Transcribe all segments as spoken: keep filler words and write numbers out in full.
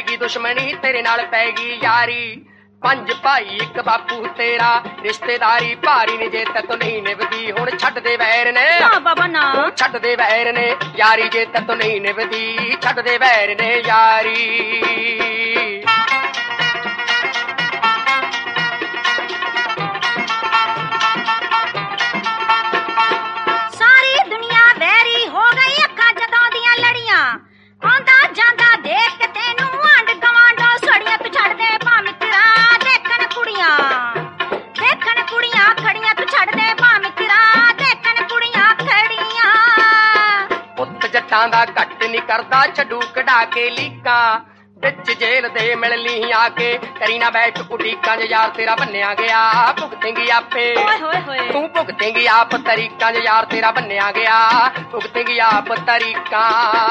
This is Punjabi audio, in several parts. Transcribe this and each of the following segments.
ਪੈਗੀ ਦੁਸ਼ਮਣੀ ਤੇਰੇ ਨਾਲ ਪੈਗੀ ਯਾਰੀ ਪੰਜ ਭਾਈ ਇੱਕ ਬਾਪੂ ਤੇਰਾ ਰਿਸ਼ਤੇਦਾਰੀ ਭਾਰੀ ਨੇ ਜੇ ਤੈਨੂੰ ਨਹੀਂ ਨਿਭਦੀ ਹੁਣ ਛੱਡ ਦੇ ਵੈਰ ਨੇ ਨਾ ਬਾਬਾ ਨਾ ਛੱਡ ਦੇ ਵੈਰ ਨੇ ਯਾਰੀ ਜੇ ਤੈਨੂੰ ਨਹੀਂ ਨਿਭਦੀ ਛੱਡ ਦੇ ਵੈਰ ਨੇ ਯਾਰੀ ਸਾਰੀ ਦੁਨੀਆ ਵੈਰੀ ਹੋ ਗਈ ਅੱਖਾਂ ਜਦੋਂ ਦੀਆਂ ਲੜੀਆਂ ਆਉਂਦਾ ਜਾਂਦਾ ਦੇਖ ਤੈਨੂੰ ਆਂਡ ਗਵਾਂਡੋ ਸੜੀਆਂ ਤੂੰ ਛੱਡ ਦੇ ਭਾ ਮਿੱਤਰਾ ਦੇਖਣ ਕੁੜੀਆਂ ਦੇਖਣ ਕੁੜੀਆਂ ਖੜੀਆਂ ਤੂੰ ਛੱਡ ਦੇ ਭਾ ਮਿੱਤਰਾ ਦੇਖਣ ਕੁੜੀਆਂ ਖੜੀਆਂ ਪੁੱਤ ਜੱਟਾਂ ਦਾ ਘੱਟ ਨਹੀਂ ਕਰਦਾ ਛੱਡੂ ਕਢਾ ਕੇ ਲੀਕਾਂ ਵਿੱਚ ਜੇਲ੍ਹ ਦੇ ਮਿਲ ਲਈ ਆ ਕੇ ਕਰੀ ਨਾ ਬੈਠ ਉਡੀਕਾਂ ਜੇ ਯਾਰ ਤੇਰਾ ਬੰਨਿਆ ਗਿਆ ਭੁਗਤੇਂਗੀ ਆਪੇ ਓਏ ਹੋਏ ਹੋਏ ਤੂੰ ਭੁਗਤੇਂਗੀ ਆਪ ਤਰੀਕਾਂ ਜੇ ਯਾਰ ਤੇਰਾ ਬੰਨਿਆ ਗਿਆ ਭੁਗਤੇਂਗੀ ਆਪ ਤਰੀਕਾਂ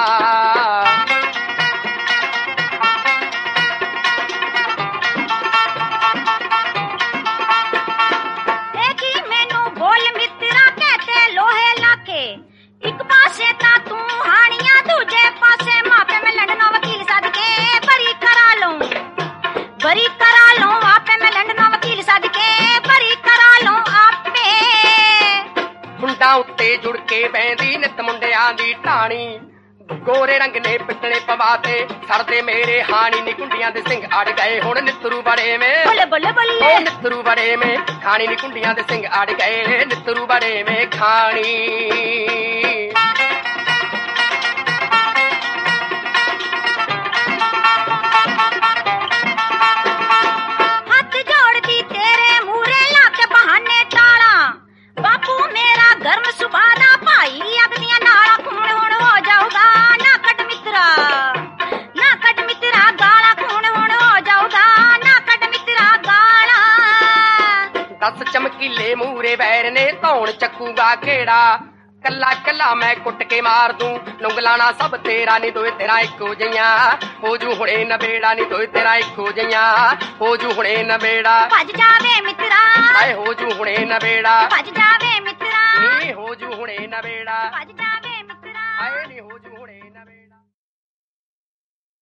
ਦੇਖੀ ਮੈਨੂੰ ਬੋਲ ਮਿੱਤਰਾ ਕਹਤੇ ਲੋਹੇ ਲਾਕੇ ਇੱਕ ਪਾਸੇ ਤਾਂ ਤੂੰ ਹਾਣੀਆਂ ਦੂਜੇ ਪਾਸੇ ਮਾਪੇ ਮੈਂ ਲੰਡਨੋਂ ਵਕੀਲ ਸੱਦ ਕੇ ਬਰੀ ਕਰਾ ਲਊਂ ਬਰੀ ਕਰਾ ਲਊਂ ਆਪੇ ਮੈਂ ਲੰਡਨੋਂ ਵਕੀਲ ਸੱਦ ਕੇ ਬਰੀ ਕਰਾ ਲਊਂ ਆਪੇ ਮੁੰਡਾ ਉੱਤੇ ਜੁੜ ਕੇ ਬੈਂਦੀ ਨਿੱਤ ਮੁੰਡਿਆਂ ਦੀ ਢਾਣੀ ਗੋਰੇ ਰੰਗ ਨੇ ਪਿੱਟਲੇ ਪਵਾਤੇ ਸੜਦੇ ਮੇਰੇ ਹਾਣੀ ਨੀ ਕੁੰਡੀਆਂ ਦੇ ਸਿੰਘ ਅੜ ਗਏ ਹੁਣ ਨਿੱਤਰੂ ਬੜੇ ਮੇ ਬੱਲੇ ਬੱਲੇ ਬੱਲੇ ਨਿੱਤਰੂ ਬੜੇ ਮੇ ਖਾਣੀ ਨੀ ਕੁੰਡੀਆਂ ਦੇ ਸਿੰਘ ਅੜ ਗਏ ਨਿੱਤਰੂ ਬੜੇ ਮੇ ਖਾਣੀ ਹੱਥ ਜੋੜਦੀ ਤੇਰੇ ਮੂਰੇ ਲਾ ਕੇ ਬਹਾਨੇ ਟਾਲਾਂ ਬਾਪੂ ਮੇਰਾ ਗਰਮ ਸੁਭਾਅ ਦਾ ਭਾਈ ਅਗਦੀਆਂ ਨਾਲਾਂ ਖੂਨ ਹੁਣ ਹੋ ਜਾਊਗਾ ਨਾ ਕੱਢ ਮਿੱਤਰਾ ਨਾ ਕੱਢ ਮਿੱਤਰਾ ਗਾਲਾਂ ਖੂਨ ਹੁਣ ਹੋ ਜਾਊਗਾ ਨਾ ਕੱਢ ਮਿੱਤਰਾ ਗਾਲਾਂ ਦਸ ਚਮਕੀਲੇ ਮੂਰੇ ਵੈਰ ਨੇ ਧੌਣ ਚੱਕੂਗਾ ਕਿਹੜਾ ਕੱਲਾ ਕੱਲਾ ਮੈਂ ਕੁੱਟ ਕੇ ਮਾਰ ਦੂੰ ਨੁੰਗਲਾਣਾ ਸਭ ਤੇਰਾ ਨੀ ਦੋਏ ਤੇਰਾ ਇੱਕੋ ਜਈਆਂ ਹੋ ਜੂ ਹੁਣੇ ਨਵੇੜਾ ਨੀ ਦੋਏ ਤੇਰਾ ਇੱਕੋ ਜਈਆਂ ਹੋ ਜੂ ਹੁਣੇ ਨਵੇੜਾ ਭੱਜ ਜਾਵੇ ਮਿੱਤਰਾ ਹਾਏ ਹੋ ਜੂ ਹੁਣੇ ਨਵੇੜਾ ਭੱਜ ਜਾਵੇ ਮਿੱਤਰਾ ਨੀ ਹੋ ਜੂ ਹੁਣੇ ਨਵੇੜਾ ਭੱਜ ਜਾਵੇ ਮਿੱਤਰਾ ਹਾਏ ਨੀ ਹੋ